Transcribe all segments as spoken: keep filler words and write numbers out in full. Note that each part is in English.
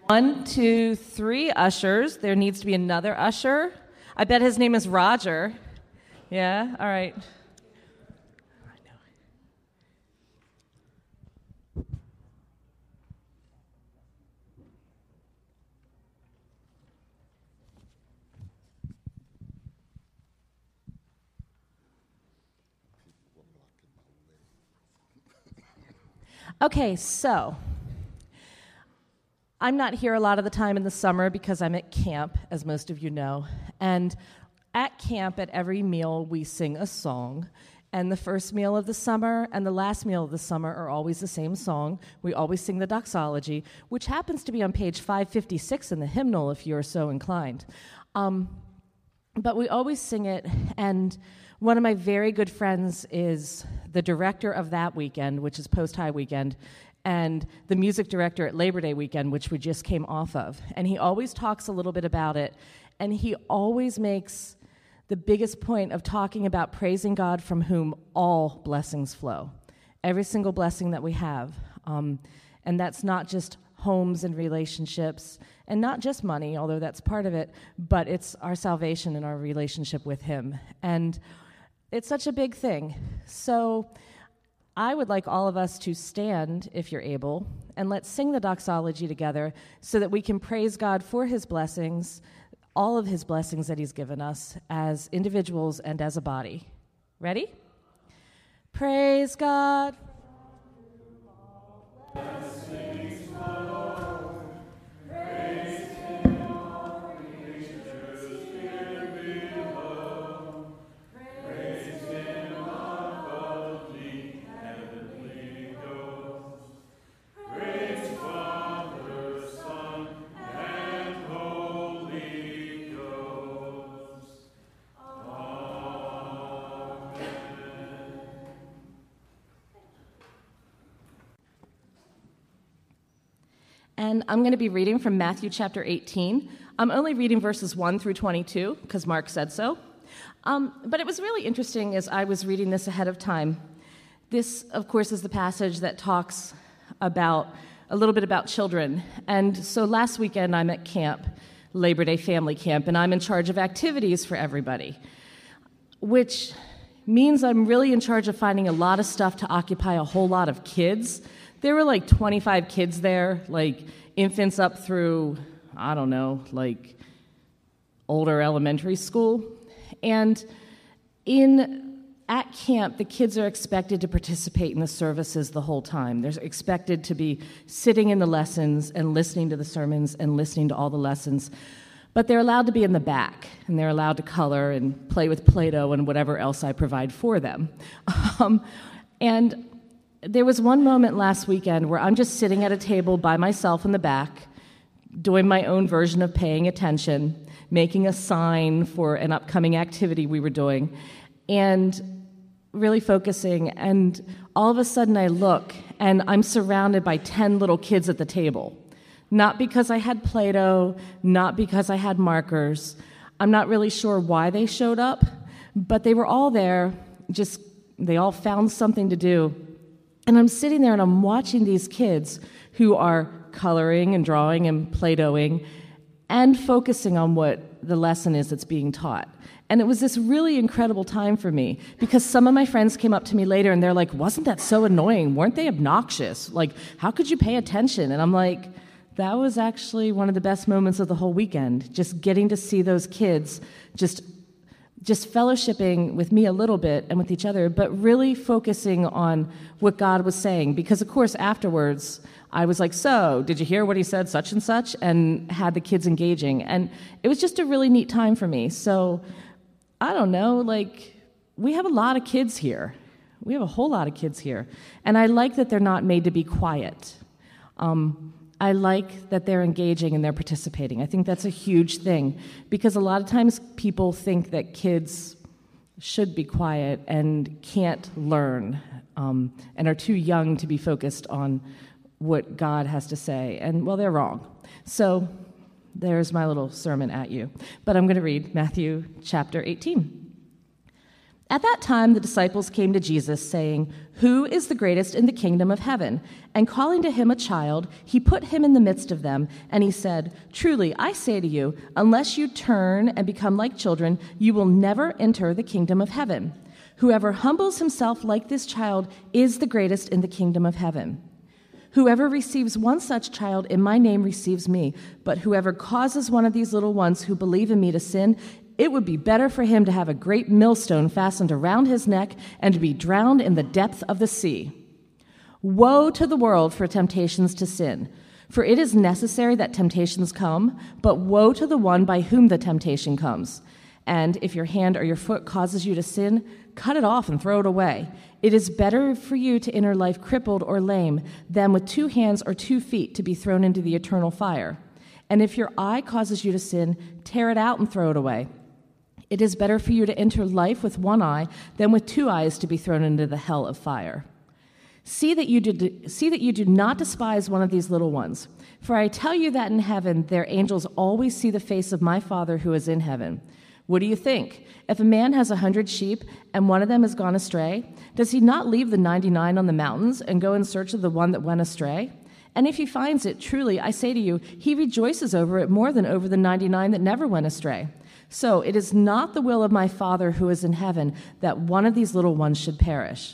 One, two, three ushers. There needs to be another usher. I bet his name is Roger. Yeah, all right. Okay, so I'm not here a lot of the time in the summer because I'm at camp, as most of you know. And at camp, at every meal, we sing a song. And the first meal of the summer and the last meal of the summer are always the same song. We always sing the doxology, which happens to be on page five fifty-six in the hymnal, if you're so inclined. Um, but we always sing it, and one of my very good friends is the director of that weekend, which is Post High weekend, and the music director at Labor Day weekend, which we just came off of. And he always talks a little bit about it, and he always makes the biggest point of talking about praising God from whom all blessings flow, every single blessing that we have. Um, and that's not just homes and relationships, and not just money, although that's part of it, but it's our salvation and our relationship with him. And it's such a big thing. So I would like all of us to stand, if you're able, and let's sing the doxology together so that we can praise God for his blessings, all of his blessings that he's given us as individuals and as a body. Ready? Praise God. And I'm going to be reading from Matthew chapter eighteen. I'm only reading verses one through twenty-two because Mark said so. Um, but it was really interesting as I was reading this ahead of time. This, of course, is the passage that talks about a little bit about children. And so last weekend I'm at camp, Labor Day family camp, and I'm in charge of activities for everybody, which means I'm really in charge of finding a lot of stuff to occupy a whole lot of kids. There were like twenty-five kids there, like infants up through, I don't know, like older elementary school. And in at camp, the kids are expected to participate in the services the whole time. They're expected to be sitting in the lessons and listening to the sermons and listening to all the lessons. But they're allowed to be in the back, and they're allowed to color and play with Play-Doh and whatever else I provide for them. Um, and there was one moment last weekend where I'm just sitting at a table by myself in the back, doing my own version of paying attention, making a sign for an upcoming activity we were doing, and really focusing. And all of a sudden I look, and I'm surrounded by ten little kids at the table. Not because I had Play-Doh, not because I had markers. I'm not really sure why they showed up, but they were all there, just they all found something to do. And I'm sitting there and I'm watching these kids who are coloring and drawing and Play-Dohing and focusing on what the lesson is that's being taught. And it was this really incredible time for me because some of my friends came up to me later and they're like, wasn't that so annoying? Weren't they obnoxious? Like, how could you pay attention? And I'm like, that was actually one of the best moments of the whole weekend, just getting to see those kids just just fellowshipping with me a little bit and with each other, but really focusing on what God was saying. Because, of course, afterwards, I was like, so, did you hear what he said, such and such? And had the kids engaging. And it was just a really neat time for me. So, I don't know, like, we have a lot of kids here. We have a whole lot of kids here. And I like that they're not made to be quiet. Um, I like that they're engaging and they're participating. I think that's a huge thing because a lot of times people think that kids should be quiet and can't learn um, and are too young to be focused on what God has to say. And, well, they're wrong. So there's my little sermon at you. But I'm going to read Matthew chapter eighteen. At that time, the disciples came to Jesus, saying, "Who is the greatest in the kingdom of heaven?" And calling to him a child, he put him in the midst of them, and he said, "Truly, I say to you, unless you turn and become like children, you will never enter the kingdom of heaven. Whoever humbles himself like this child is the greatest in the kingdom of heaven. Whoever receives one such child in my name receives me, but whoever causes one of these little ones who believe in me to sin, it would be better for him to have a great millstone fastened around his neck and to be drowned in the depth of the sea. Woe to the world for temptations to sin, for it is necessary that temptations come, but woe to the one by whom the temptation comes. And if your hand or your foot causes you to sin, cut it off and throw it away. It is better for you to enter life crippled or lame than with two hands or two feet to be thrown into the eternal fire. And if your eye causes you to sin, tear it out and throw it away. It is better for you to enter life with one eye than with two eyes to be thrown into the hell of fire. See that you do, see that you do not despise one of these little ones. For I tell you that in heaven their angels always see the face of my Father who is in heaven. What do you think? If a man has a hundred sheep and one of them has gone astray, does he not leave the ninety-nine on the mountains and go in search of the one that went astray? And if he finds it, truly, I say to you, he rejoices over it more than over the ninety-nine that never went astray. So it is not the will of my Father who is in heaven that one of these little ones should perish.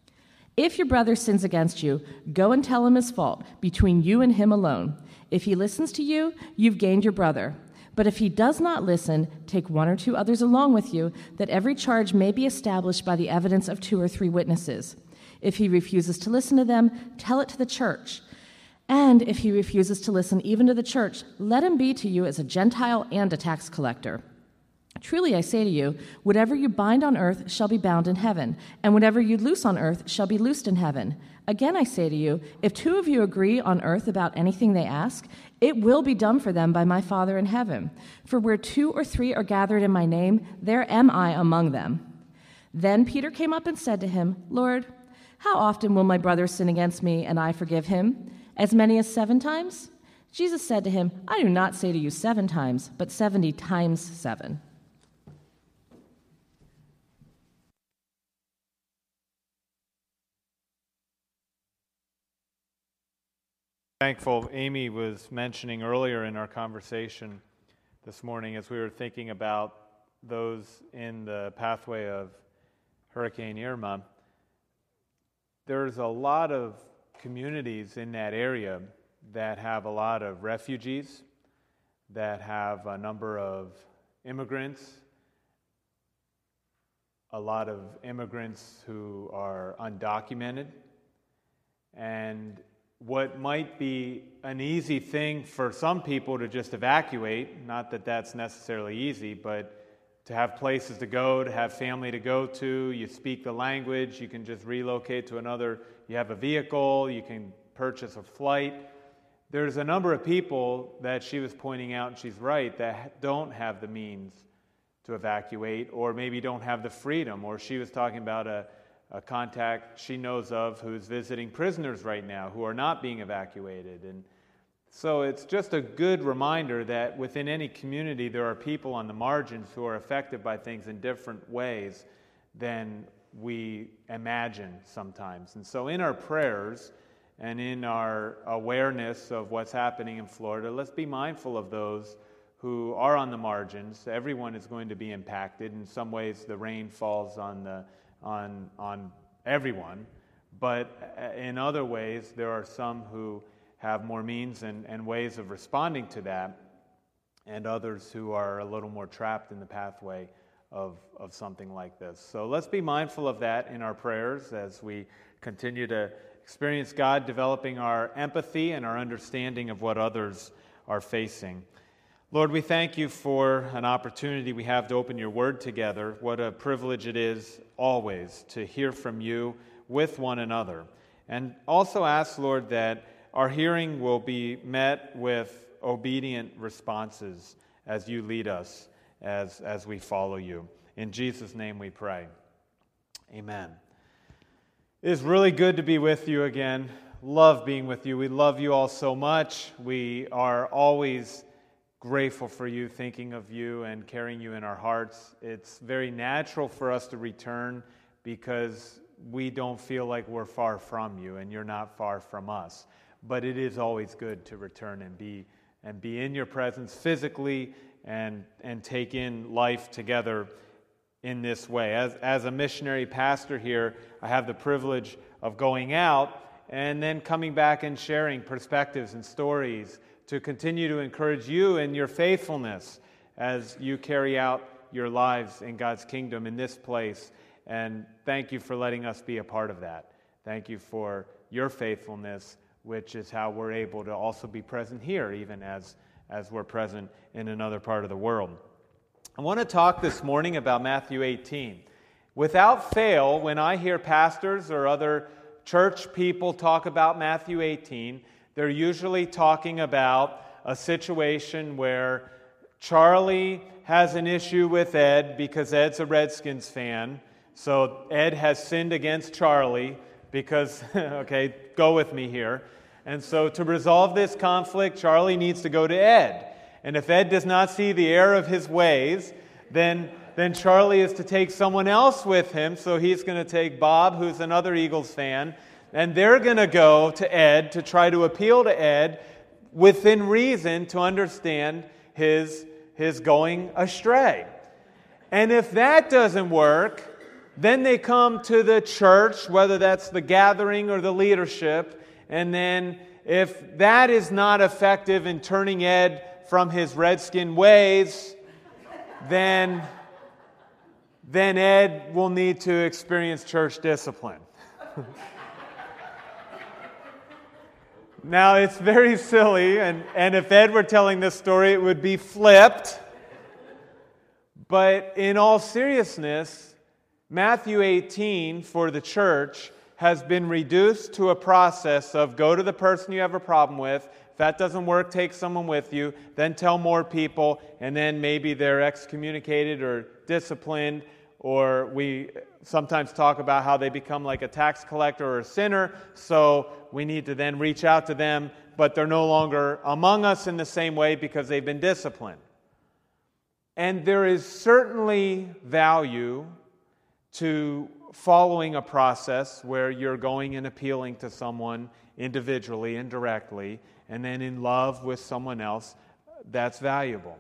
If your brother sins against you, go and tell him his fault between you and him alone. If he listens to you, you've gained your brother. But if he does not listen, take one or two others along with you, that every charge may be established by the evidence of two or three witnesses. If he refuses to listen to them, tell it to the church. And if he refuses to listen even to the church, let him be to you as a Gentile and a tax collector. Truly I say to you, whatever you bind on earth shall be bound in heaven, and whatever you loose on earth shall be loosed in heaven. Again I say to you, if two of you agree on earth about anything they ask, it will be done for them by my Father in heaven. For where two or three are gathered in my name, there am I among them. Then Peter came up and said to him, Lord, how often will my brother sin against me and I forgive him? As many as seven times? Jesus said to him, I do not say to you seven times, but seventy times seven. Thankful Amy was mentioning earlier in our conversation this morning as we were thinking about those in the pathway of Hurricane Irma. There's a lot of communities in that area that have a lot of refugees, that have a number of immigrants, a lot of immigrants who are undocumented, and what might be an easy thing for some people to just evacuate, not that that's necessarily easy, but to have places to go, to have family to go to, you speak the language, you can just relocate to another, you have a vehicle, you can purchase a flight. There's a number of people that she was pointing out, and she's right, that don't have the means to evacuate, or maybe don't have the freedom, or she was talking about a a contact she knows of who's visiting prisoners right now who are not being evacuated. And so it's just a good reminder that within any community there are people on the margins who are affected by things in different ways than we imagine sometimes. And so in our prayers and in our awareness of what's happening in Florida, let's be mindful of those who are on the margins. Everyone is going to be impacted. In some ways the rain falls on the on on everyone, but in other ways there are some who have more means and, and ways of responding to that, and others who are a little more trapped in the pathway of, of something like this. So let's be mindful of that in our prayers as we continue to experience God developing our empathy and our understanding of what others are facing. Lord, we thank you for an opportunity we have to open your word together. What a privilege it is always to hear from you with one another. And also ask, Lord, that our hearing will be met with obedient responses as you lead us, as, as we follow you. In Jesus' name we pray. Amen. It is really good to be with you again. Love being with you. We love you all so much. We are always grateful for you, thinking of you, and carrying you in our hearts. It's very natural for us to return because we don't feel like we're far from you, and you're not far from us. But it is always good to return and be and be in your presence physically and and take in life together in this way. As as a missionary pastor here, I have the privilege of going out and then coming back and sharing perspectives and stories to continue to encourage you in your faithfulness as you carry out your lives in God's kingdom in this place. And thank you for letting us be a part of that. Thank you for your faithfulness, which is how we're able to also be present here, even as, as we're present in another part of the world. I want to talk this morning about Matthew eighteen. Without fail, when I hear pastors or other church people talk about Matthew eighteen, they're usually talking about a situation where Charlie has an issue with Ed because Ed's a Redskins fan. So Ed has sinned against Charlie because, okay, go with me here. And so to resolve this conflict, Charlie needs to go to Ed. And if Ed does not see the error of his ways, then, then Charlie is to take someone else with him. So he's going to take Bob, who's another Eagles fan, and they're going to go to Ed to try to appeal to Ed within reason to understand his, his going astray. And if that doesn't work, then they come to the church, whether that's the gathering or the leadership, and then if that is not effective in turning Ed from his Redskin ways, then, then Ed will need to experience church discipline. Now, it's very silly, and, and if Ed were telling this story, it would be flipped. But in all seriousness, Matthew eighteen for the church has been reduced to a process of go to the person you have a problem with. If that doesn't work, take someone with you. Then tell more people, and then maybe they're excommunicated or disciplined. Or we sometimes talk about how they become like a tax collector or a sinner, so we need to then reach out to them, but they're no longer among us in the same way because they've been disciplined. And there is certainly value to following a process where you're going and appealing to someone individually and directly, and then in love with someone else. That's valuable.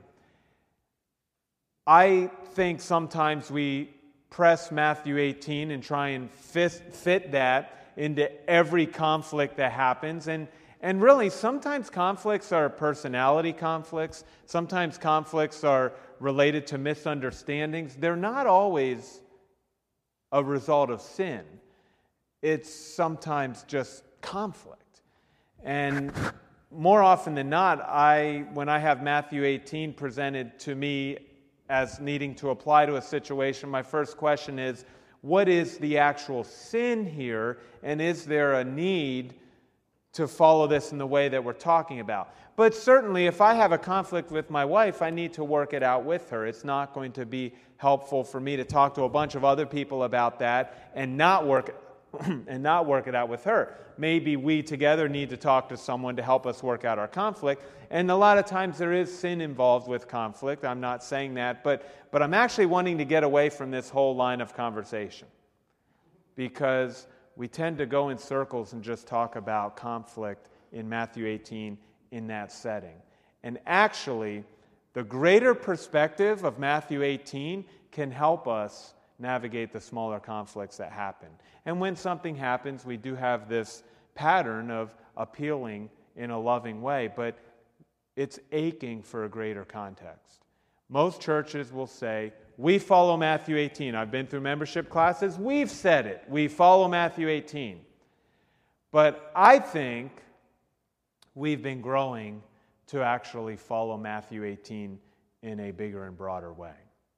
I think sometimes we press Matthew eighteen and try and fit, fit that into every conflict that happens. And, and really, sometimes conflicts are personality conflicts. Sometimes conflicts are related to misunderstandings. They're not always a result of sin. It's sometimes just conflict. And more often than not, I when I have Matthew eighteen presented to me as needing to apply to a situation, my first question is, what is the actual sin here, and is there a need to follow this in the way that we're talking about? But certainly, if I have a conflict with my wife, I need to work it out with her. It's not going to be helpful for me to talk to a bunch of other people about that and not work and not work it out with her. Maybe we together need to talk to someone to help us work out our conflict. And a lot of times there is sin involved with conflict. I'm not saying that, but, but I'm actually wanting to get away from this whole line of conversation because we tend to go in circles and just talk about conflict in Matthew eighteen in that setting. And actually, the greater perspective of Matthew eighteen can help us navigate the smaller conflicts that happen. And when something happens, we do have this pattern of appealing in a loving way, but it's aching for a greater context. Most churches will say, we follow Matthew eighteen. I've been through membership classes. We've said it. We follow Matthew eighteen. But I think we've been growing to actually follow Matthew eighteen in a bigger and broader way.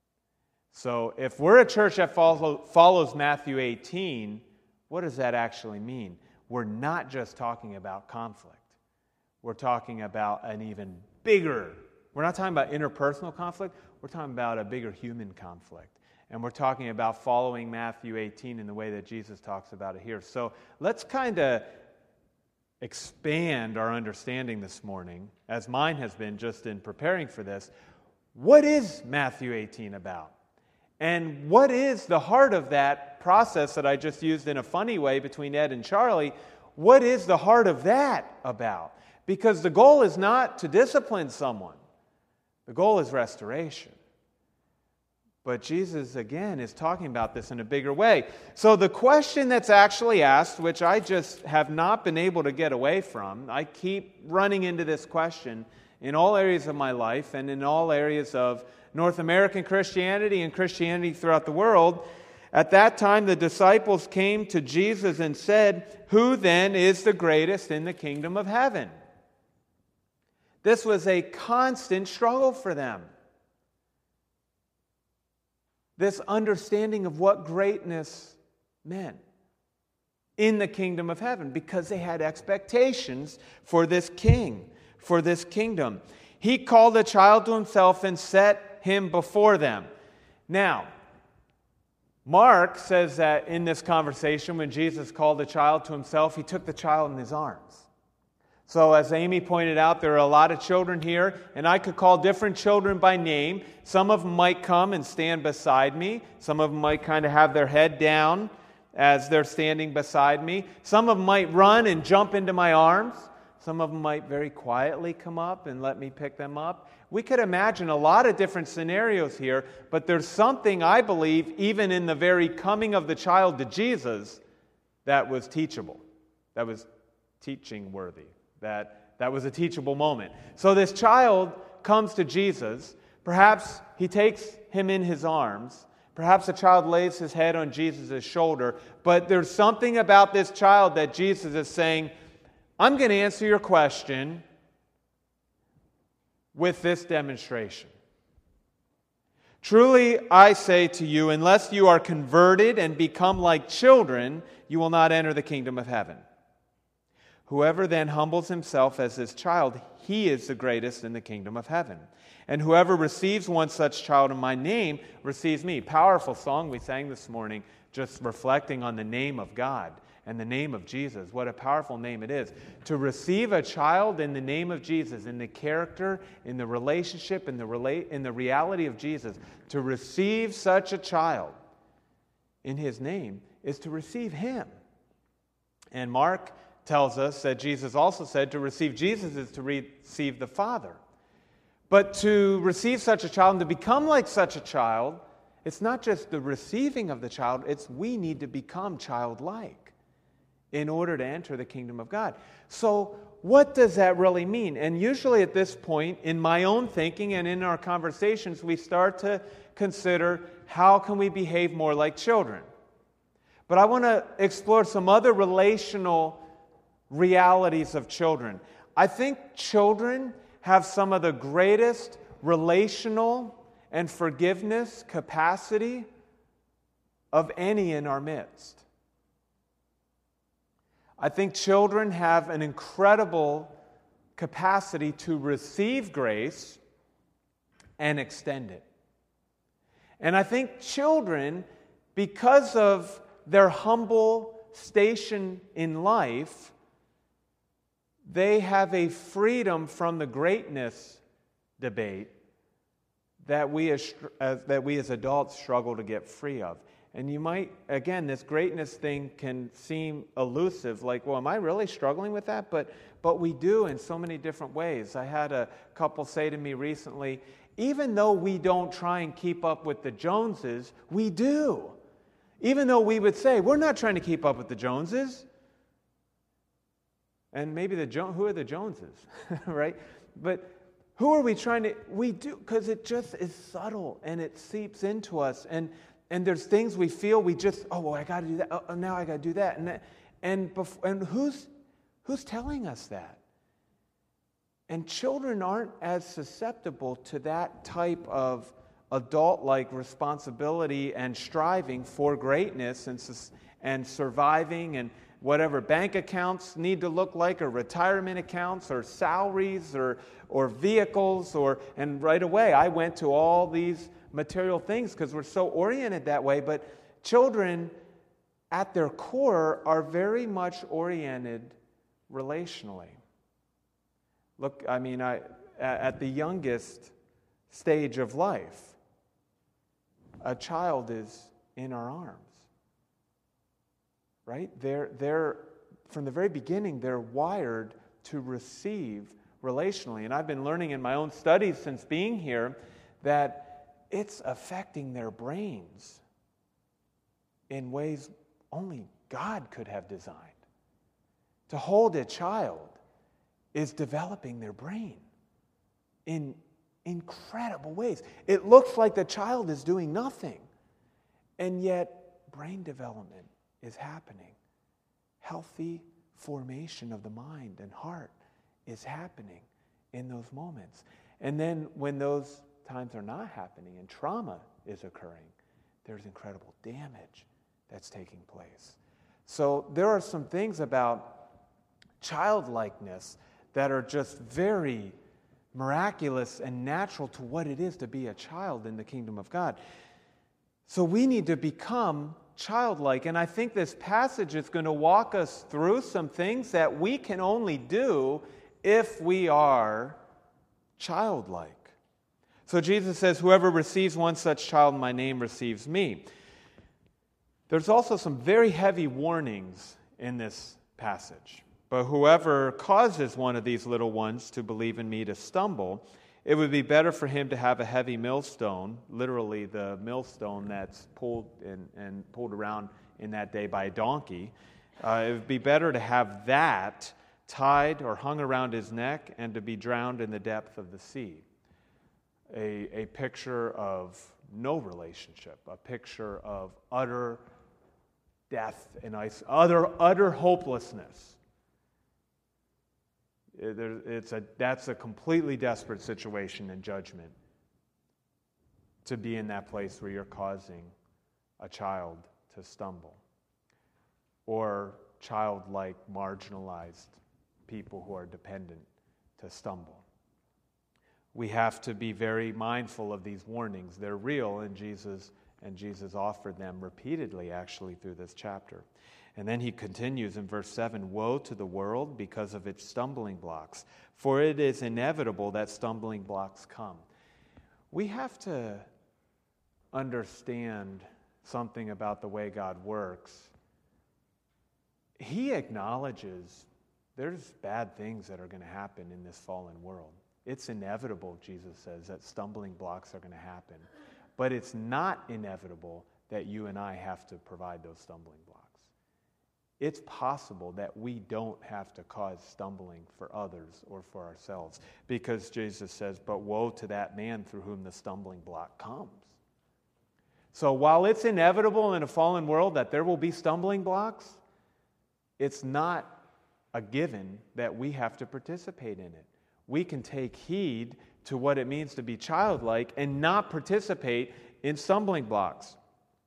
So if we're a church that follow, follows Matthew eighteen, what does that actually mean? We're not just talking about conflict. We're talking about an even bigger, we're not talking about interpersonal conflict, we're talking about a bigger human conflict. And we're talking about following Matthew eighteen in the way that Jesus talks about it here. So let's kind of expand our understanding this morning, as mine has been just in preparing for this. What is Matthew eighteen about? And what is the heart of that process that I just used in a funny way between Ed and Charlie? What is the heart of that about? Because the goal is not to discipline someone. The goal is restoration. But Jesus, again, is talking about this in a bigger way. So the question that's actually asked, which I just have not been able to get away from, I keep running into this question in all areas of my life and in all areas of North American Christianity and Christianity throughout the world. At that time, the disciples came to Jesus and said, "Who then is the greatest in the kingdom of heaven?" This was a constant struggle for them. This understanding of what greatness meant in the kingdom of heaven, because they had expectations for this king, for this kingdom. He called a child to himself and set him before them. Now, Mark says that in this conversation, when Jesus called the child to himself, he took the child in his arms. So as Amy pointed out, there are a lot of children here, and I could call different children by name. Some of them might come and stand beside me. Some of them might kind of have their head down as they're standing beside me. Some of them might run and jump into my arms. Some of them might very quietly come up and let me pick them up. We could imagine a lot of different scenarios here, but there's something, I believe, even in the very coming of the child to Jesus, that was teachable, that was teaching worthy. That, that was a teachable moment. So this child comes to Jesus. Perhaps he takes him in his arms. Perhaps the child lays his head on Jesus' shoulder. But there's something about this child that Jesus is saying, I'm going to answer your question with this demonstration. Truly, I say to you, unless you are converted and become like children, you will not enter the kingdom of heaven. Whoever then humbles himself as this child, he is the greatest in the kingdom of heaven. And whoever receives one such child in my name receives me. Powerful song we sang this morning, just reflecting on the name of God and the name of Jesus. What a powerful name it is. To receive a child in the name of Jesus, in the character, in the relationship, in the, rela- in the reality of Jesus, to receive such a child in his name is to receive him. And Mark tells us that Jesus also said to receive Jesus is to receive the Father. But to receive such a child and to become like such a child, it's not just the receiving of the child, it's we need to become childlike in order to enter the kingdom of God. So what does that really mean? And usually at this point, in my own thinking and in our conversations, we start to consider how can we behave more like children. But I want to explore some other relational realities of children. I think children have some of the greatest relational and forgiveness capacity of any in our midst. I think children have an incredible capacity to receive grace and extend it. And I think children, because of their humble station in life, they have a freedom from the greatness debate that we as, as that we as adults struggle to get free of. And you might, again, this greatness thing can seem elusive, like, well, am I really struggling with that? But but we do in so many different ways. I had a couple say to me recently, even though we don't try and keep up with the Joneses, we do. Even though we would say, we're not trying to keep up with the Joneses. And maybe the jo- who are the Joneses, right? But who are we trying to? We do, because it just is subtle and it seeps into us. And and there's things we feel we just, oh, well, I got to do that. Oh, now I got to do that. And that, and bef- and who's who's telling us that? And children aren't as susceptible to that type of adult-like responsibility and striving for greatness and and surviving and whatever bank accounts need to look like, or retirement accounts, or salaries, or or vehicles, or and right away I went to all these material things because we're so oriented that way. But children, at their core, are very much oriented relationally. Look, I mean, I, at the youngest stage of life, a child is in our arms, right? They're, they're, from the very beginning, they're wired to receive relationally. And I've been learning in my own studies since being here that it's affecting their brains in ways only God could have designed. To hold a child is developing their brain in incredible ways. It looks like the child is doing nothing, and yet brain development is happening. Healthy formation of the mind and heart is happening in those moments. And then when those times are not happening and trauma is occurring, there's incredible damage that's taking place. So there are some things about childlikeness that are just very miraculous and natural to what it is to be a child in the kingdom of God. So we need to become childlike. And I think this passage is going to walk us through some things that we can only do if we are childlike. So Jesus says, whoever receives one such child in my name receives me. There's also some very heavy warnings in this passage. But whoever causes one of these little ones to believe in me to stumble, it would be better for him to have a heavy millstone, literally the millstone that's pulled and, and pulled around in that day by a donkey. Uh, it would be better to have that tied or hung around his neck and to be drowned in the depth of the sea. A, a picture of no relationship, a picture of utter death and ice, utter, utter hopelessness. It's a, that's a completely desperate situation in judgment, to be in that place where you're causing a child to stumble, or childlike, marginalized people who are dependent to stumble. We have to be very mindful of these warnings. They're real, and Jesus and Jesus offered them repeatedly, actually, through this chapter. And then he continues in verse seven, woe to the world because of its stumbling blocks, for it is inevitable that stumbling blocks come. We have to understand something about the way God works. He acknowledges there's bad things that are going to happen in this fallen world. It's inevitable, Jesus says, that stumbling blocks are going to happen. But it's not inevitable that you and I have to provide those stumbling blocks. It's possible that we don't have to cause stumbling for others or for ourselves, because Jesus says, but woe to that man through whom the stumbling block comes. So while it's inevitable in a fallen world that there will be stumbling blocks, it's not a given that we have to participate in it. We can take heed to what it means to be childlike and not participate in stumbling blocks.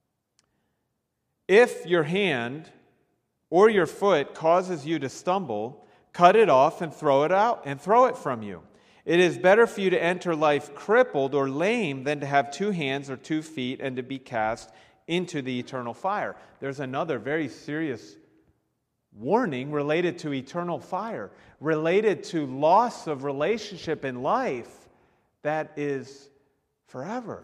If your hand or your foot causes you to stumble, cut it off and throw it out and throw it from you. It is better for you to enter life crippled or lame than to have two hands or two feet and to be cast into the eternal fire. There's another very serious warning related to eternal fire, related to loss of relationship in life that is forever.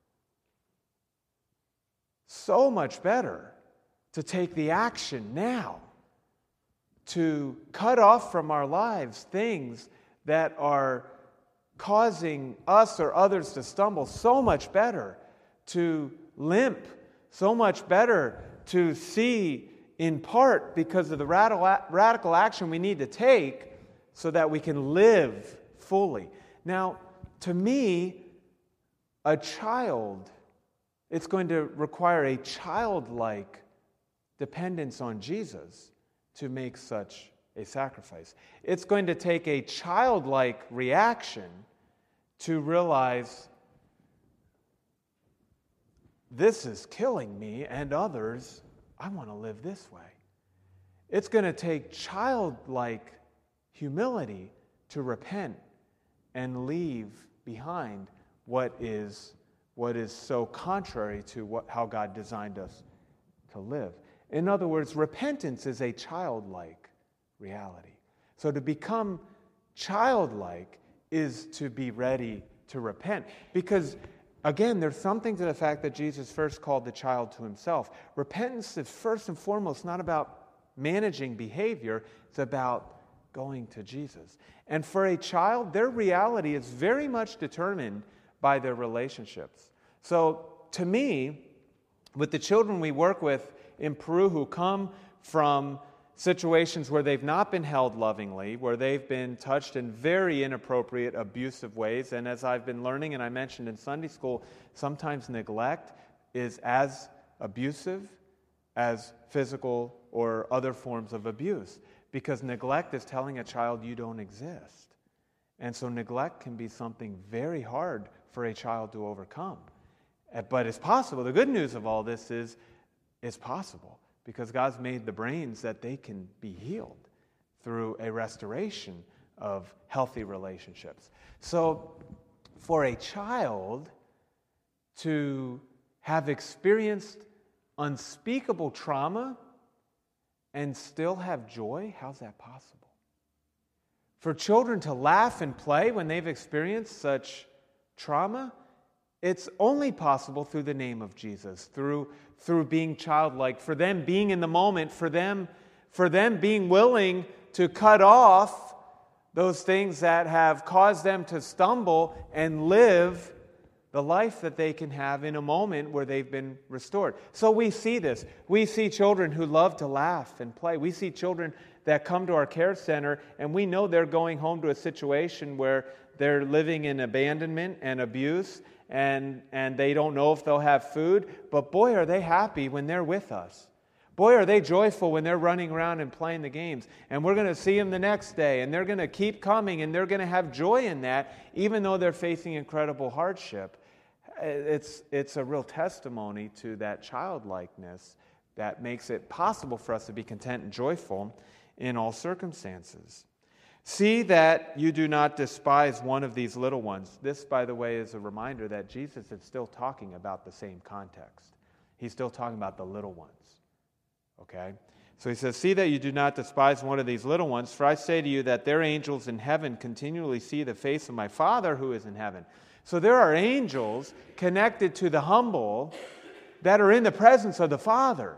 So much better to take the action now, to cut off from our lives things that are causing us or others to stumble. So much better to limp, so much better to see in part because of the radical action we need to take so that we can live fully. Now, to me, a child, it's going to require a childlike dependence on Jesus to make such a sacrifice. It's going to take a childlike reaction to realize this is killing me and others. I want to live this way. It's going to take childlike humility to repent and leave behind what is what is so contrary to what, how God designed us to live. In other words, repentance is a childlike reality. So to become childlike is to be ready to repent. Because, again, there's something to the fact that Jesus first called the child to himself. Repentance is first and foremost not about managing behavior. It's about going to Jesus. And for a child, their reality is very much determined by their relationships. So to me, with the children we work with in Peru who come from situations where they've not been held lovingly, where they've been touched in very inappropriate, abusive ways, and as I've been learning, and I mentioned in Sunday school, sometimes neglect is as abusive as physical or other forms of abuse, because neglect is telling a child you don't exist. And so neglect can be something very hard for a child to overcome. But it's possible. The good news of all this is it's possible, because God's made the brains that they can be healed through a restoration of healthy relationships. So for a child to have experienced unspeakable trauma and still have joy, how's that possible? For children to laugh and play when they've experienced such trauma, it's only possible through the name of Jesus, through through being childlike, for them being in the moment, for them for them being willing to cut off those things that have caused them to stumble and live the life that they can have in a moment where they've been restored. So we see this. We see children who love to laugh and play. We see children that come to our care center, and we know they're going home to a situation where they're living in abandonment and abuse, and, and they don't know if they'll have food. But boy, are they happy when they're with us. Boy, are they joyful when they're running around and playing the games. And we're going to see them the next day, and they're going to keep coming, and they're going to have joy in that, even though they're facing incredible hardship. It's, it's a real testimony to that childlikeness that makes it possible for us to be content and joyful in all circumstances. See that you do not despise one of these little ones. This, by the way, is a reminder that Jesus is still talking about the same context. He's still talking about the little ones. Okay? So he says, see that you do not despise one of these little ones, for I say to you that their angels in heaven continually see the face of my Father who is in heaven. So there are angels connected to the humble that are in the presence of the Father.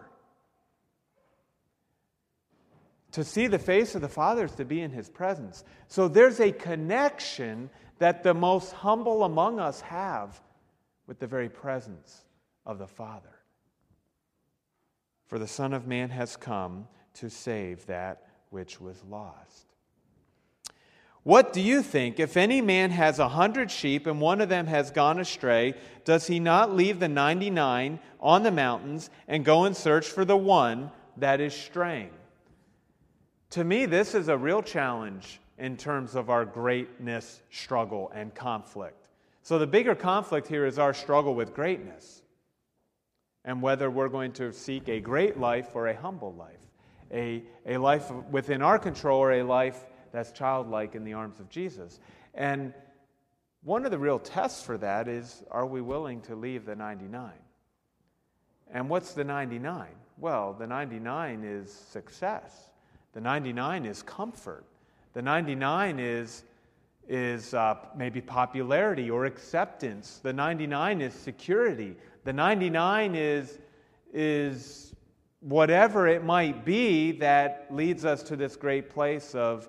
To see the face of the Father is to be in His presence. So there's a connection that the most humble among us have with the very presence of the Father. For the Son of Man has come to save that which was lost. What do you think? If any man has a hundred sheep and one of them has gone astray, does he not leave the ninety-nine on the mountains and go and search for the one that is straying? To me, this is a real challenge in terms of our greatness struggle and conflict. So the bigger conflict here is our struggle with greatness, and whether we're going to seek a great life or a humble life, a, a life within our control or a life that's childlike in the arms of Jesus. And one of the real tests for that is, are we willing to leave the ninety-nine? And what's the ninety-nine? Well, the ninety-nine is success. The ninety-nine is comfort. The ninety-nine is, is uh, maybe popularity or acceptance. The ninety-nine is security. The ninety-nine is, is whatever it might be that leads us to this great place of,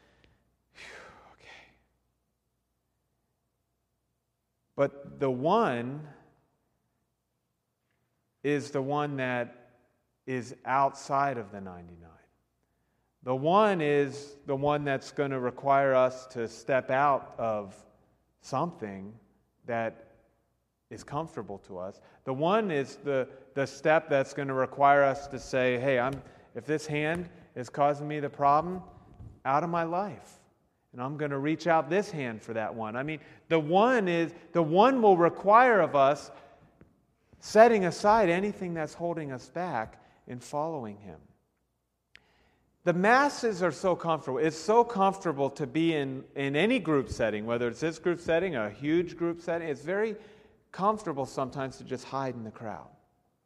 okay. But the one is the one that is outside of the ninety-nine. The one is the one that's going to require us to step out of something that is comfortable to us. The one is the, the step that's going to require us to say, hey, I'm if this hand is causing me the problem, out of my life. And I'm going to reach out this hand for that one. I mean, the one is the one will require of us setting aside anything that's holding us back in following Him. The masses are so comfortable. It's so comfortable to be in, in any group setting, whether it's this group setting, a huge group setting. It's very comfortable sometimes to just hide in the crowd.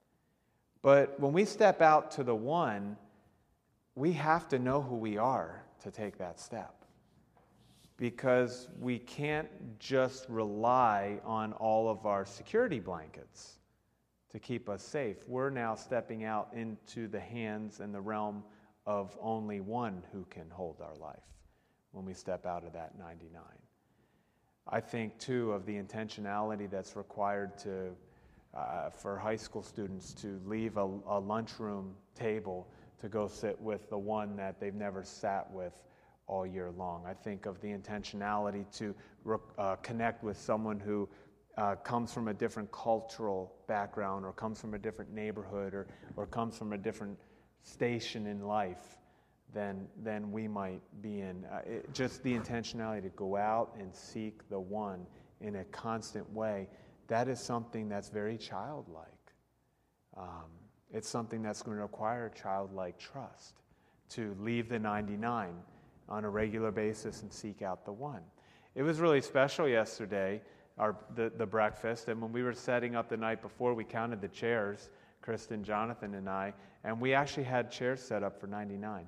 But when we step out to the one, we have to know who we are. to take that step. Because we can't just rely on all of our security blankets to keep us safe. We're now stepping out into the hands and the realm of only one who can hold our life when we step out of that ninety-nine. I think, too, of the intentionality that's required to uh, for high school students to leave a, a lunchroom table to go sit with the one that they've never sat with all year long. I think of the intentionality to uh, connect with someone who uh, comes from a different cultural background, or comes from a different neighborhood, or, or comes from a different station in life than, than we might be in. Uh, it, just the intentionality to go out and seek the one in a constant way, that is something that's very childlike. Um, it's something that's going to require childlike trust to leave the ninety-nine on a regular basis and seek out the one. It was really special yesterday, our the, the breakfast, and when we were setting up the night before, we counted the chairs, Kristen, Jonathan, and I, and we actually had chairs set up for ninety-nine.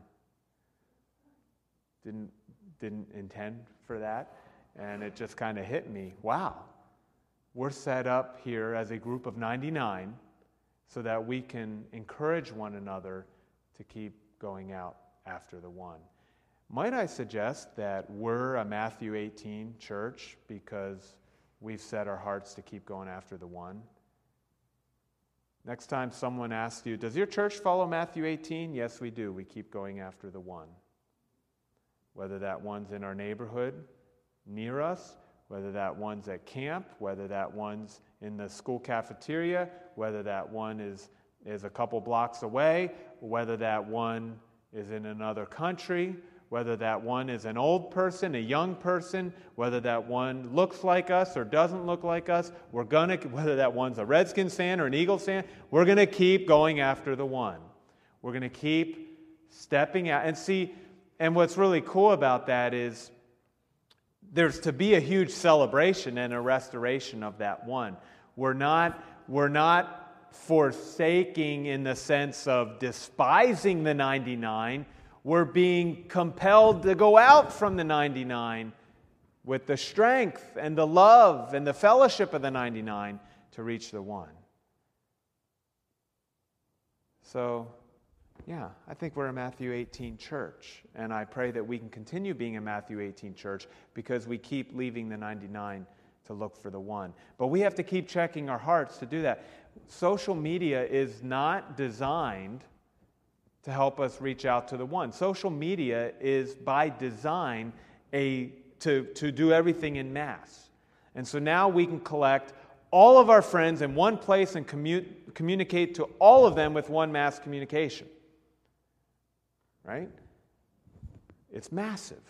Didn't, didn't intend for that, and it just kind of hit me, wow, we're set up here as a group of ninety-nine so that we can encourage one another to keep going out after the one. Might I suggest that we're a Matthew eighteen church because we've set our hearts to keep going after the one? Next time someone asks you, does your church follow Matthew eighteen? Yes, we do. We keep going after the one. Whether that one's in our neighborhood, near us, whether that one's at camp, whether that one's in the school cafeteria, whether that one is, is a couple blocks away, whether that one is in another country, whether that one is an old person, a young person, whether that one looks like us or doesn't look like us, we're gonna, whether that one's a Redskins fan or an Eagles fan, we're going to keep going after the one. We're going to keep stepping out. And see, and what's really cool about that is there's to be a huge celebration and a restoration of that one. We're not, we're not forsaking in the sense of despising the ninety-nine. We're being compelled to go out from the ninety-nine with the strength and the love and the fellowship of the ninety-nine to reach the one. So, yeah, I think we're a Matthew eighteen church, and I pray that we can continue being a Matthew eighteen church because we keep leaving the ninety-nine to look for the one. But we have to keep checking our hearts to do that. Social media is not designed to help us reach out to the one. Social media is by design a to, to do everything in mass. And so now we can collect all of our friends in one place and commu- communicate to all of them with one mass communication. Right? It's massive.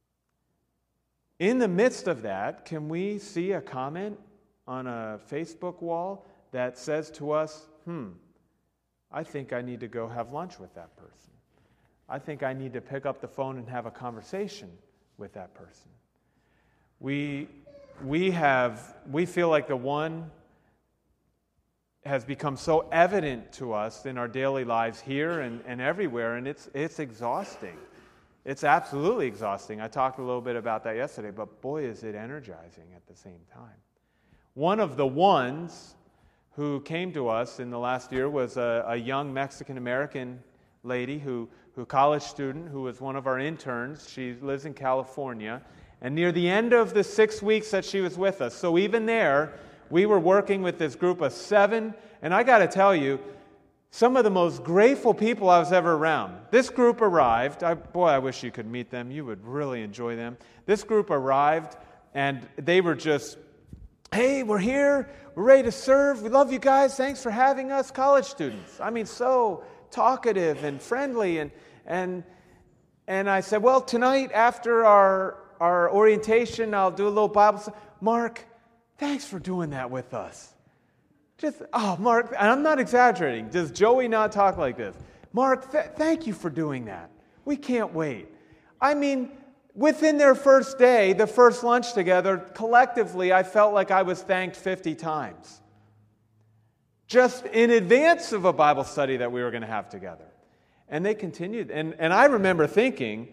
In the midst of that, can we see a comment on a Facebook wall that says to us, hmm, I think I need to go have lunch with that person. I think I need to pick up the phone and have a conversation with that person. We, we have, we feel like the one has become so evident to us in our daily lives here and, and everywhere, and it's, it's exhausting. It's absolutely exhausting. I talked a little bit about that yesterday, but boy, is it energizing at the same time. One of the ones who came to us in the last year was a, a young Mexican-American lady, who, who college student, who was one of our interns. She lives in California. And near the end of the six weeks that she was with us, so even there, we were working with this group of seven, and I got to tell you, some of the most grateful people I was ever around. This group arrived. I, boy, I wish you could meet them. You would really enjoy them. This group arrived, and they were just, hey, we're here. We're ready to serve. We love you guys. Thanks for having us, college students. I mean, so talkative and friendly. And and and I said, well, tonight after our our orientation, I'll do a little Bible study. Mark, thanks for doing that with us. Just, oh, Mark, and I'm not exaggerating. Does Joey not talk like this? Mark, th- thank you for doing that. We can't wait. I mean, within their first day, the first lunch together, collectively, I felt like I was thanked fifty times. Just in advance of a Bible study that we were going to have together. And they continued. And, and I remember thinking,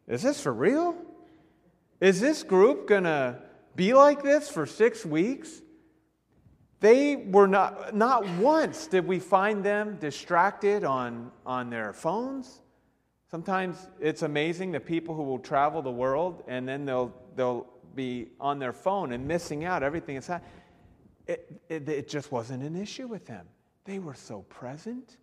is this for real? Is this group going to be like this for six weeks? They were not, not once did we find them distracted on, on their phones. Sometimes it's amazing the people who will travel the world and then they'll, they'll be on their phone and missing out everything that's happening. It, it, it just wasn't an issue with them. They were so present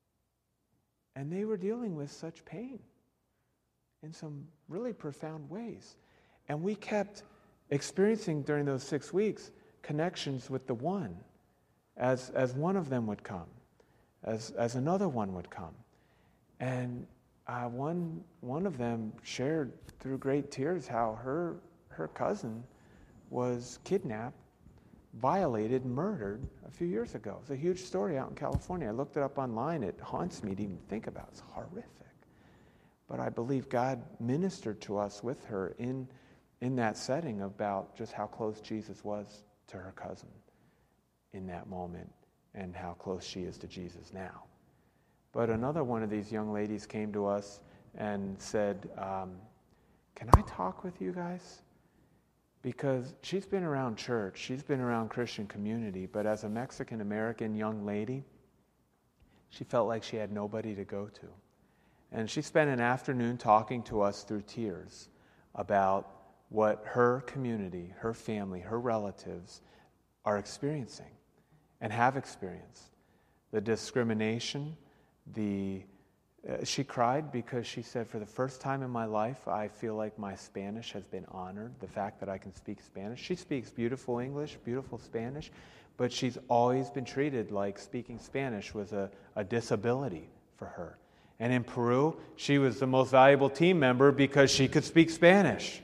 and they were dealing with such pain in some really profound ways. And we kept experiencing during those six weeks connections with the one, as as one of them would come, as as another one would come, and uh, one one of them shared through great tears how her her cousin was kidnapped, violated, murdered a few years ago. It's a huge story out in California. I looked it up online. It haunts me to even think about. It's horrific, but I believe God ministered to us with her in in that setting about just how close Jesus was to her cousin in that moment and how close she is to Jesus now. But another one of these young ladies came to us and said, um, can I talk with you guys? Because she's been around church, she's been around Christian community, but as a Mexican-American young lady, she felt like she had nobody to go to. And she spent an afternoon talking to us through tears about what her community, her family, her relatives are experiencing and have experienced. The discrimination, the uh, she cried because she said, for the first time in my life, I feel like my Spanish has been honored, the fact that I can speak Spanish. She speaks beautiful English, beautiful Spanish, but she's always been treated like speaking Spanish was a, a disability for her. And in Peru, she was the most valuable team member because she could speak Spanish.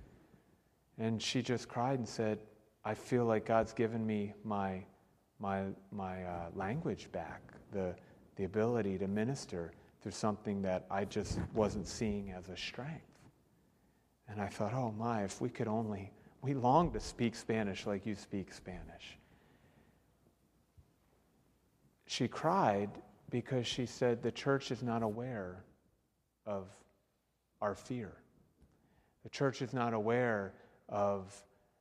And she just cried and said, I feel like God's given me my my my uh, language back, the the ability to minister through something that I just wasn't seeing as a strength. And I thought, oh my, if we could only, we long to speak Spanish like you speak Spanish. She cried because she said the church is not aware of our fear. The church is not aware of,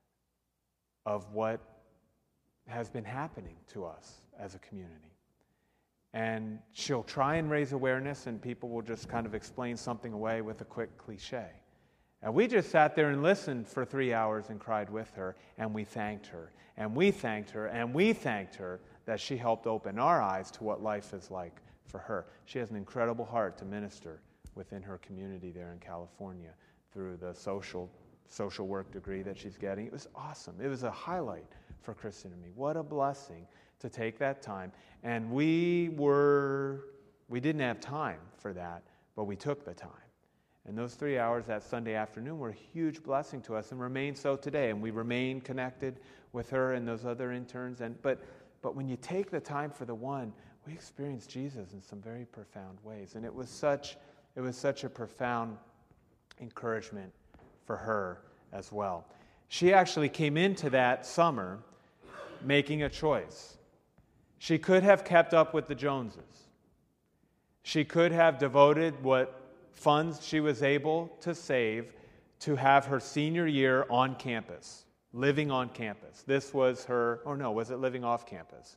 of what has been happening to us as a community. And she'll try and raise awareness, and people will just kind of explain something away with a quick cliche. And we just sat there and listened for three hours and cried with her, and we thanked her, and we thanked her, and we thanked her that she helped open our eyes to what life is like for her. She has an incredible heart to minister within her community there in California through the social social work degree that she's getting. It was awesome. It was a highlight for Kristen and me. What a blessing to take that time. And we were, we didn't have time for that, but we took the time. And those three hours that Sunday afternoon were a huge blessing to us and remain so today. And we remain connected with her and those other interns. And but but when you take the time for the one, we experience Jesus in some very profound ways. And it was such it was such a profound encouragement for her as well. She actually came into that summer making a choice. She could have kept up with the Joneses. She could have devoted what funds she was able to save to have her senior year on campus, living on campus. This was her, or no, was it living off campus?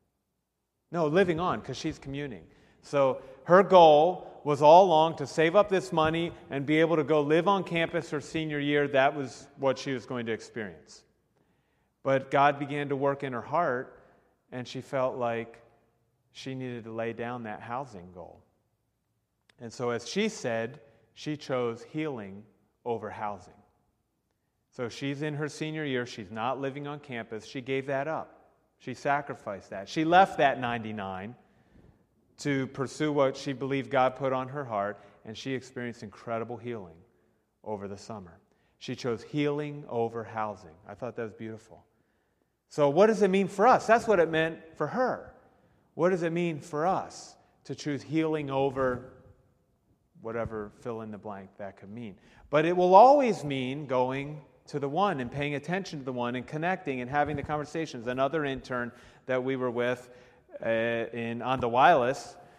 No, living on, because she's communing. So her goal was all along to save up this money and be able to go live on campus her senior year. That was what she was going to experience. But God began to work in her heart, and she felt like she needed to lay down that housing goal. And so as she said, she chose healing over housing. So she's in her senior year. She's not living on campus. She gave that up. She sacrificed that. She left that ninety-nine to pursue what she believed God put on her heart, and she experienced incredible healing over the summer. She chose healing over housing. I thought that was beautiful. So what does it mean for us? That's what it meant for her. What does it mean for us to choose healing over whatever fill in the blank that could mean? But it will always mean going to the one and paying attention to the one and connecting and having the conversations. Another intern that we were with uh, in on the wireless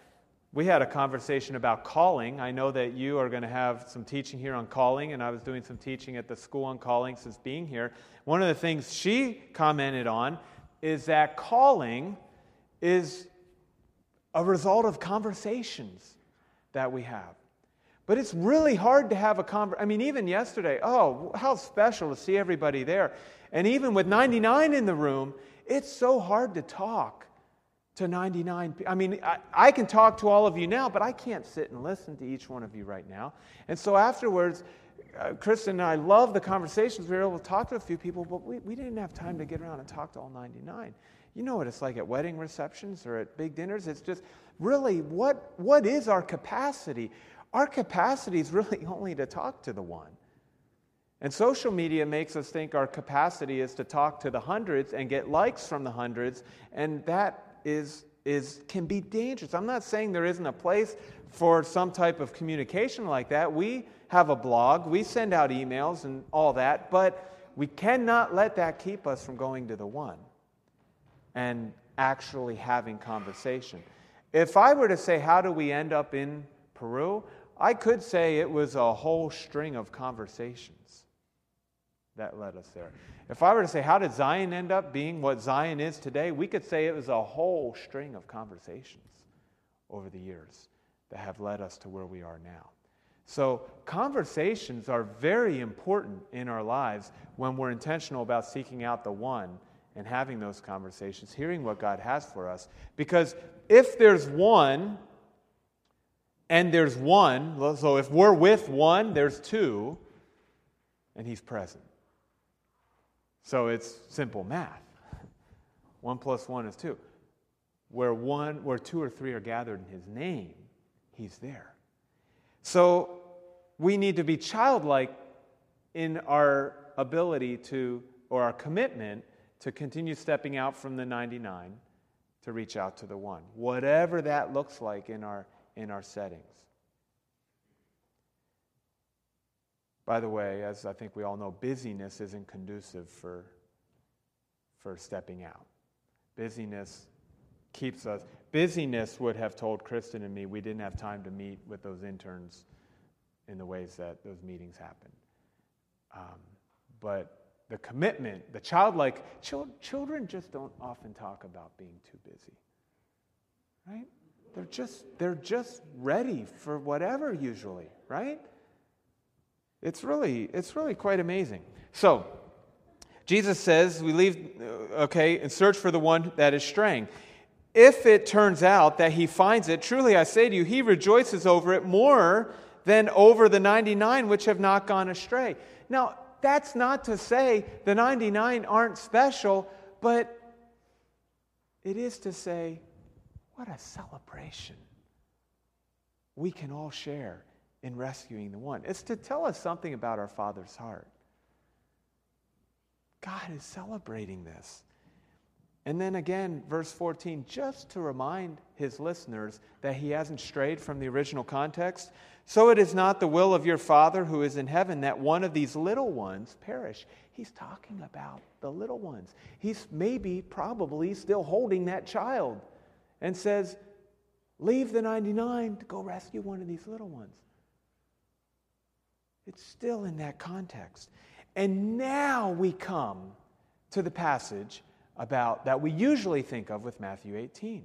we had a conversation about calling. I know that you are going to have some teaching here on calling, and I was doing some teaching at the school on calling since being here. One of the things she commented on is that calling is a result of conversations that we have. But it's really hard to have a conversation. I mean, even yesterday, oh, how special to see everybody there. And even with ninety-nine in the room, it's so hard to talk to ninety-nine people. I mean, I, I can talk to all of you now, but I can't sit and listen to each one of you right now. And so afterwards, uh, Kristen and I love the conversations. We were able to talk to a few people, but we, we didn't have time to get around and talk to all ninety-nine. You know what it's like at wedding receptions or at big dinners. It's just, really, what what is our capacity? Our capacity is really only to talk to the one. And social media makes us think our capacity is to talk to the hundreds and get likes from the hundreds, and that is is can be dangerous. I'm not saying there isn't a place for some type of communication like that. We have a blog, we send out emails and all that, but we cannot let that keep us from going to the one and actually having conversation. If I were to say, how do we end up in Peru? I could say it was a whole string of conversations that led us there. If I were to say, how did Zion end up being what Zion is today? We could say it was a whole string of conversations over the years that have led us to where we are now. So conversations are very important in our lives when we're intentional about seeking out the one and having those conversations, hearing what God has for us. Because if there's one, and there's one, so if we're with one, there's two, and He's present. So it's simple math. One plus one is two. Where one, where two or three are gathered in His name, He's there. So we need to be childlike in our ability to, or our commitment to continue stepping out from the ninety-nine to reach out to the one, whatever that looks like in our in our settings. By the way, as I think we all know, busyness isn't conducive for, for stepping out. Busyness keeps us... Busyness would have told Kristen and me we didn't have time to meet with those interns in the ways that those meetings happen. Um, but the commitment, the childlike... Chil- children just don't often talk about being too busy. Right? They're just they're just ready for whatever usually, right? It's really it's really quite amazing. So, Jesus says we leave okay and search for the one that is straying. If it turns out that he finds it, truly I say to you, he rejoices over it more than over the ninety-nine which have not gone astray. Now, that's not to say the ninety-nine aren't special, but it is to say, what a celebration we can all share in rescuing the one. It's to tell us something about our Father's heart. God is celebrating this. And then again, verse fourteen, just to remind his listeners that he hasn't strayed from the original context. So it is not the will of your Father who is in heaven that one of these little ones perish. He's talking about the little ones. He's maybe, probably still holding that child and says, leave the ninety-nine to go rescue one of these little ones. It's still in that context. And now we come to the passage about that we usually think of with Matthew eighteen.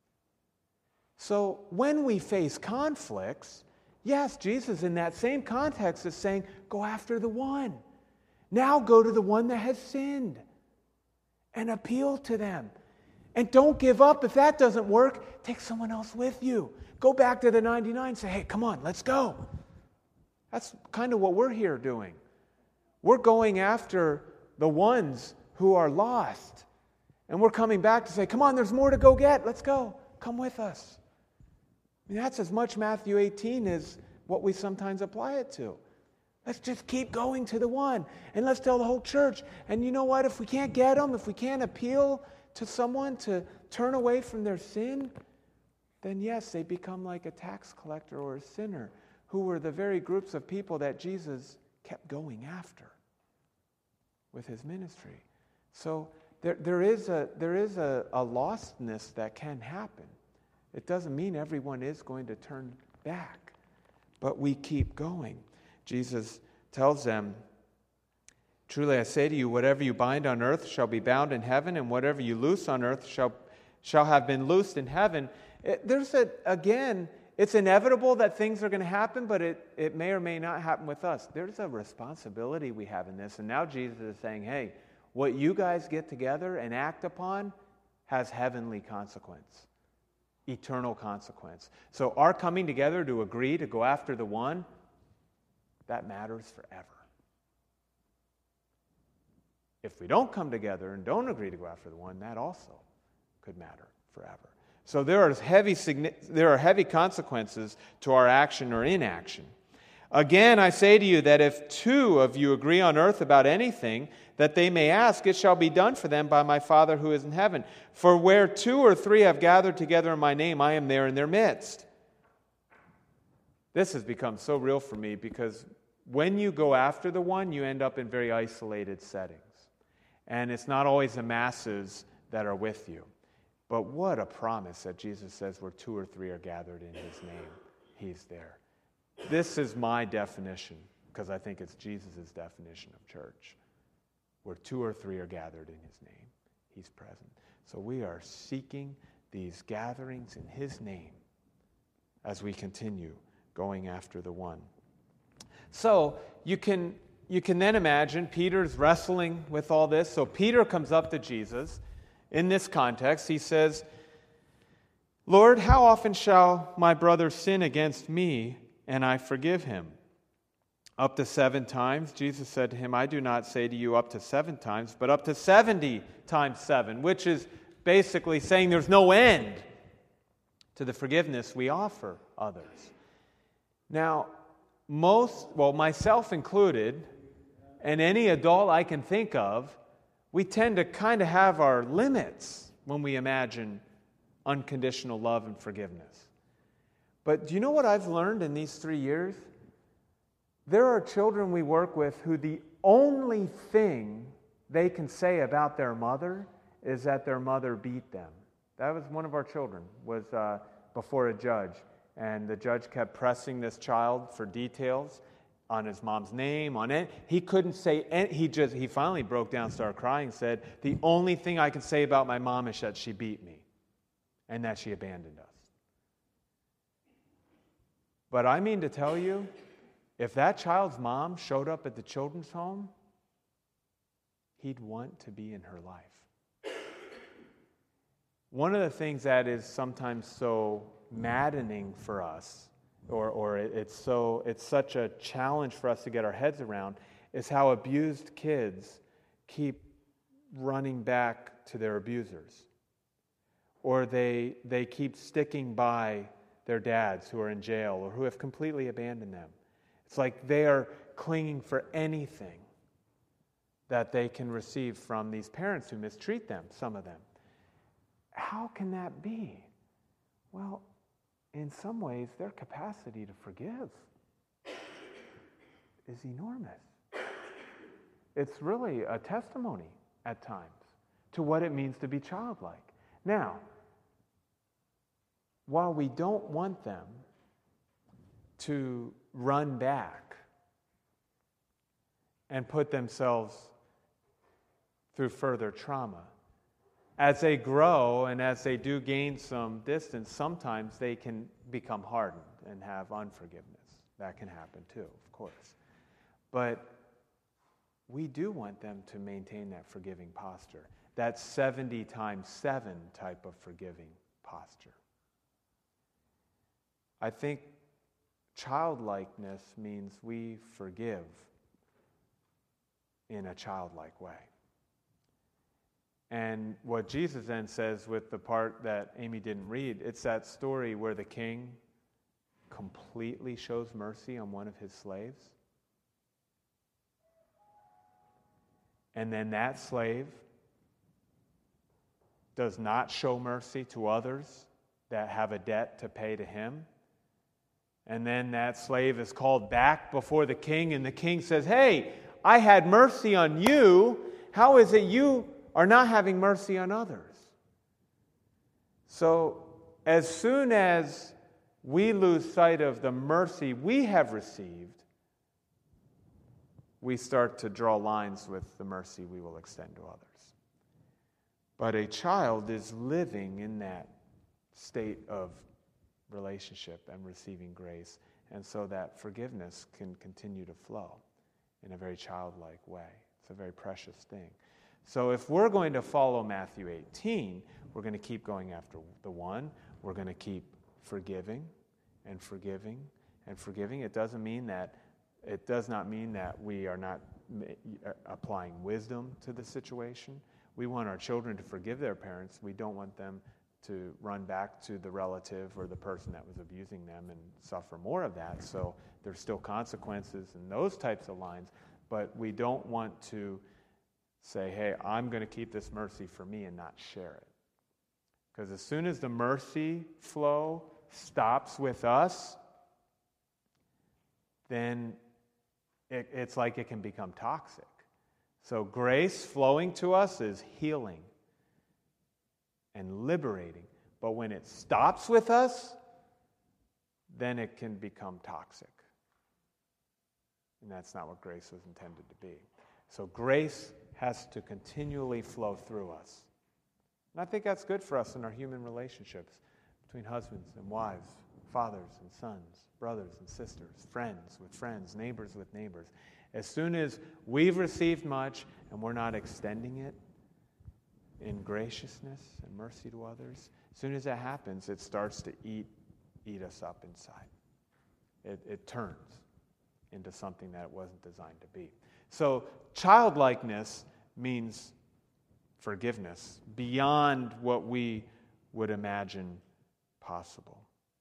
So when we face conflicts, yes, Jesus in that same context is saying, go after the one. Now go to the one that has sinned and appeal to them. And don't give up. If that doesn't work, take someone else with you. Go back to the ninety-nine and say, hey, come on, let's go. That's kind of what we're here doing. We're going after the ones who are lost. And we're coming back to say, come on, there's more to go get. Let's go. Come with us. I mean, that's as much Matthew eighteen as what we sometimes apply it to. Let's just keep going to the one. And let's tell the whole church. And you know what? If we can't get them, if we can't appeal to someone to turn away from their sin, then yes, they become like a tax collector or a sinner, who were the very groups of people that Jesus kept going after with his ministry. So there, there is a there is a, a lostness that can happen. It doesn't mean everyone is going to turn back, but we keep going. Jesus tells them, truly I say to you, whatever you bind on earth shall be bound in heaven, and whatever you loose on earth shall, shall have been loosed in heaven. It, there's a, again, it's inevitable that things are going to happen, but it, it may or may not happen with us. There's a responsibility we have in this. And now Jesus is saying, hey, what you guys get together and act upon has heavenly consequence, eternal consequence. So our coming together to agree to go after the one, that matters forever. If we don't come together and don't agree to go after the one, that also could matter forever. So there are heavy, there are heavy consequences to our action or inaction. Again, I say to you that if two of you agree on earth about anything that they may ask, it shall be done for them by my Father who is in heaven. For where two or three have gathered together in my name, I am there in their midst. This has become so real for me because when you go after the one, you end up in very isolated settings. And it's not always the masses that are with you. But what a promise that Jesus says where two or three are gathered in His name, He's there. This is my definition, because I think it's Jesus' definition of church. Where two or three are gathered in His name, He's present. So we are seeking these gatherings in His name as we continue going after the one. So you can, you can then imagine Peter's wrestling with all this. So Peter comes up to Jesus. In this context, he says, Lord, how often shall my brother sin against me and I forgive him? Up to seven times? Jesus said to him, I do not say to you up to seven times, but up to seventy times seven, which is basically saying there's no end to the forgiveness we offer others. Now, most, well, myself included, and any adult I can think of, we tend to kind of have our limits when we imagine unconditional love and forgiveness. But do you know what I've learned in these three years? There are children we work with who the only thing they can say about their mother is that their mother beat them. That was one of our children, was uh, before a judge. And the judge kept pressing this child for details on his mom's name, on it. He couldn't say, any, he just, he finally broke down, started crying, said, the only thing I can say about my mom is that she beat me and that she abandoned us. But I mean to tell you, if that child's mom showed up at the children's home, he'd want to be in her life. One of the things that is sometimes so maddening for us, or, or it's so it's such a challenge for us to get our heads around, is how abused kids keep running back to their abusers. Or they they keep sticking by their dads who are in jail or who have completely abandoned them. It's like they are clinging for anything that they can receive from these parents who mistreat them, some of them. How can that be? Well, in some ways, their capacity to forgive is enormous. It's really a testimony at times to what it means to be childlike. Now, while we don't want them to run back and put themselves through further trauma, as they grow and as they do gain some distance, sometimes they can become hardened and have unforgiveness. That can happen too, of course. But we do want them to maintain that forgiving posture, that seventy times seven type of forgiving posture. I think childlikeness means we forgive in a childlike way. And what Jesus then says with the part that Amy didn't read, it's that story where the king completely shows mercy on one of his slaves. And then that slave does not show mercy to others that have a debt to pay to him. And then that slave is called back before the king, and the king says, hey, I had mercy on you. How is it you are not having mercy on others? So as soon as we lose sight of the mercy we have received, we start to draw lines with the mercy we will extend to others. But a child is living in that state of relationship and receiving grace, and so that forgiveness can continue to flow in a very childlike way. It's a very precious thing. So if we're going to follow Matthew eighteen, we're going to keep going after the one. We're going to keep forgiving and forgiving and forgiving. It doesn't mean that it does not mean that we are not applying wisdom to the situation. We want our children to forgive their parents. We don't want them to run back to the relative or the person that was abusing them and suffer more of that. So there's still consequences and those types of lines, but we don't want to say, hey, I'm going to keep this mercy for me and not share it. Because as soon as the mercy flow stops with us, then it, it's like it can become toxic. So grace flowing to us is healing and liberating. But when it stops with us, then it can become toxic. And that's not what grace was intended to be. So grace has to continually flow through us. And I think that's good for us in our human relationships between husbands and wives, fathers and sons, brothers and sisters, friends with friends, neighbors with neighbors. As soon as we've received much and we're not extending it in graciousness and mercy to others, as soon as that happens, it starts to eat eat us up inside. It, it turns into something that it wasn't designed to be. So childlikeness means forgiveness beyond what we would imagine possible.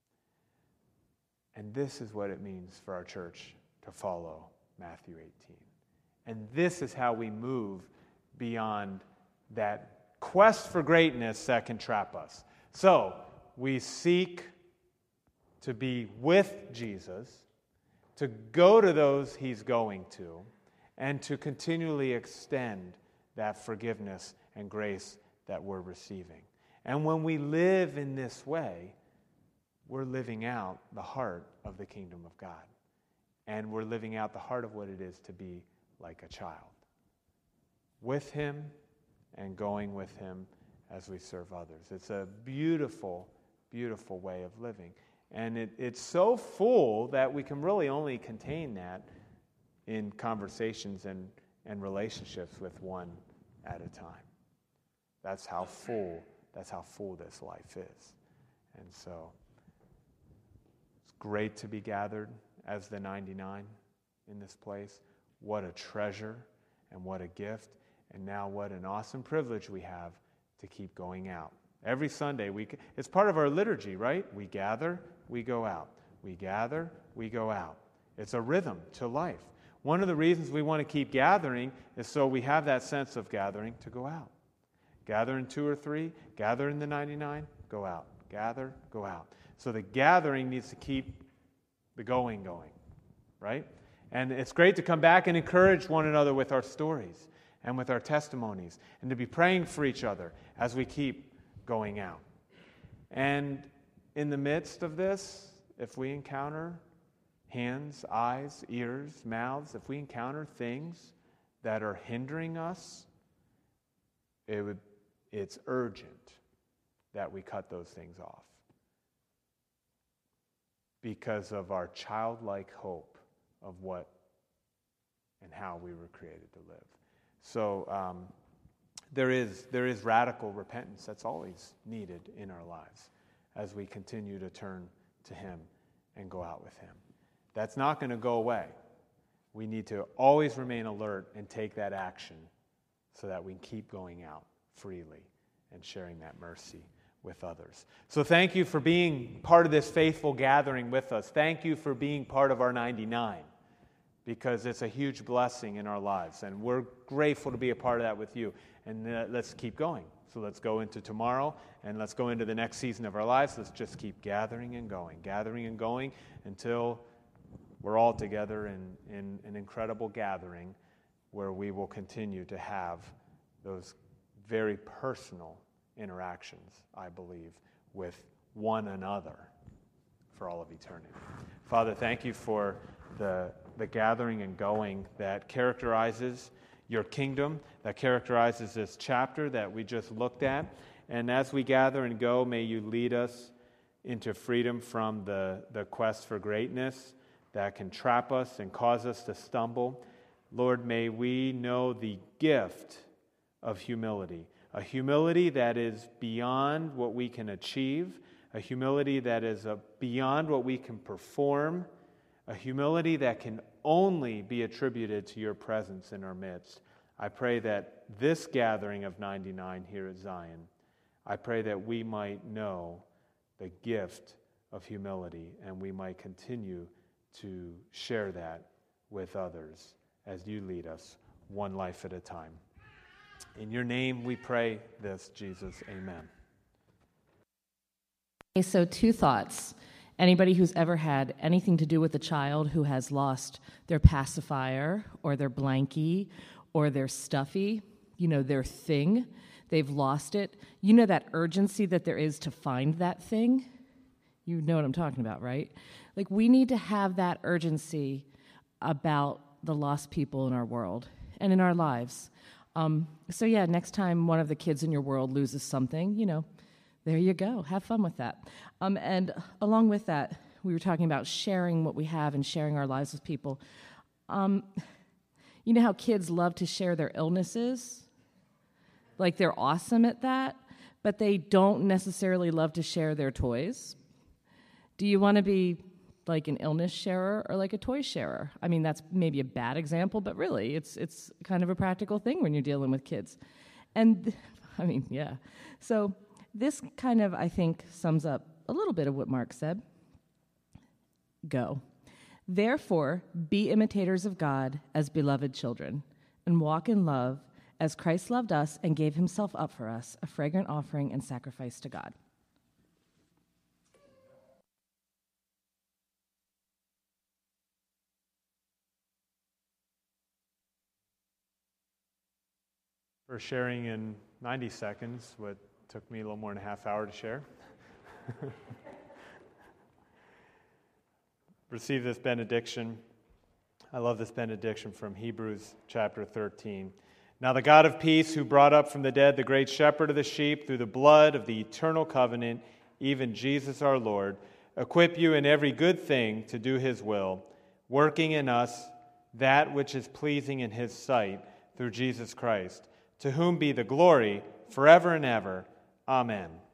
And this is what it means for our church to follow Matthew eighteen. And this is how we move beyond that quest for greatness that can trap us. So we seek to be with Jesus, to go to those he's going to, and to continually extend that forgiveness and grace that we're receiving. And when we live in this way, we're living out the heart of the kingdom of God. And we're living out the heart of what it is to be like a child. With him and going with him as we serve others. It's a beautiful, beautiful way of living. And it, it's so full that we can really only contain that in conversations and, and relationships with one at a time. That's how full, that's how full this life is. And so it's great to be gathered as the ninety-nine in this place. What a treasure and what a gift. And now what an awesome privilege we have to keep going out. Every Sunday, we it's part of our liturgy, right? We gather, we go out. We gather, we go out. It's a rhythm to life. One of the reasons we want to keep gathering is so we have that sense of gathering to go out. Gather in two or three, gather in the ninety-nine, go out. Gather, go out. So the gathering needs to keep the going going, right? And it's great to come back and encourage one another with our stories and with our testimonies, and to be praying for each other as we keep going out. And in the midst of this, if we encounter hands, eyes, ears, mouths, if we encounter things that are hindering us, it would, it's urgent that we cut those things off because of our childlike hope of what and how we were created to live. So um, there is there is radical repentance that's always needed in our lives as we continue to turn to him and go out with him. That's not going to go away. We need to always remain alert and take that action so that we can keep going out freely and sharing that mercy with others. So thank you for being part of this faithful gathering with us. Thank you for being part of our ninety-nine, because it's a huge blessing in our lives, and we're grateful to be a part of that with you. And uh, let's keep going. So let's go into tomorrow, and let's go into the next season of our lives. Let's just keep gathering and going, gathering and going until we're all together in, in an incredible gathering where we will continue to have those very personal interactions, I believe, with one another for all of eternity. Father, thank you for the, the gathering and going that characterizes your kingdom, that characterizes this chapter that we just looked at. And as we gather and go, may you lead us into freedom from the, the quest for greatness that can trap us and cause us to stumble. Lord, may we know the gift of humility, a humility that is beyond what we can achieve, a humility that is a, beyond what we can perform, a humility that can only be attributed to your presence in our midst. I pray that this gathering of ninety-nine here at Zion, I pray that we might know the gift of humility and we might continue to share that with others as you lead us one life at a time. In your name we pray this, Jesus. Amen. Okay, so two thoughts. Anybody who's ever had anything to do with a child who has lost their pacifier or their blankie or their stuffy, you know, their thing, they've lost it. You know that urgency that there is to find that thing? You know what I'm talking about, right? Like, we need to have that urgency about the lost people in our world and in our lives. Um, so yeah, next time one of the kids in your world loses something, you know, there you go. Have fun with that. Um, and along with that, we were talking about sharing what we have and sharing our lives with people. Um, you know how kids love to share their illnesses? Like, they're awesome at that, but they don't necessarily love to share their toys. Do you want to be like an illness sharer or like a toy sharer? I mean, that's maybe a bad example, but really, it's it's kind of a practical thing when you're dealing with kids. And, I mean, yeah. So this kind of, I think, sums up a little bit of what Mark said. Go. Therefore, be imitators of God as beloved children, and walk in love as Christ loved us and gave himself up for us, a fragrant offering and sacrifice to God. For sharing in ninety seconds what took me a little more than a half hour to share. Receive this benediction. I love this benediction from Hebrews chapter thirteen. Now the God of peace, who brought up from the dead the great shepherd of the sheep through the blood of the eternal covenant, even Jesus our Lord, equip you in every good thing to do his will, working in us that which is pleasing in his sight through Jesus Christ, to whom be the glory forever and ever. Amen.